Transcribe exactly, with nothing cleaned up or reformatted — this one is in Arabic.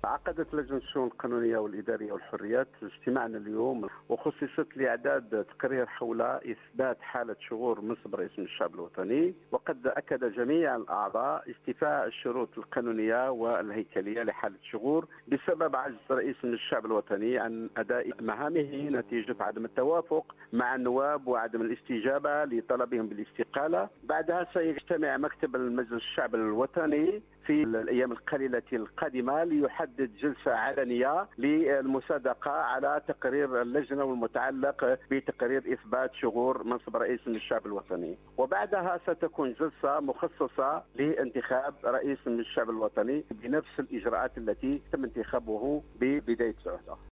عقدت لجنة الشؤون القانونية والإدارية والحريات اجتماعنا اليوم وخصصت لإعداد تقرير حول إثبات حالة شغور منصب رئيس الشعب الوطني، وقد أكد جميع الأعضاء استيفاء الشروط القانونية والهيكلية لحالة شغور بسبب عجز رئيس الشعب الوطني عن أداء مهامه نتيجة عدم التوافق مع النواب وعدم الاستجابة لطلبهم بالاستقالة. بعدها سيجتمع مكتب المجلس الشعب الوطني في الأيام القليلة القادمة ليحدد جلسة علنية للمصادقة على تقرير اللجنة والمتعلق بتقرير إثبات شغور منصب رئيس الشعب الوطني، وبعدها ستكون جلسة مخصصة لانتخاب رئيس الشعب الوطني بنفس الإجراءات التي تم انتخابه ببداية العهدة.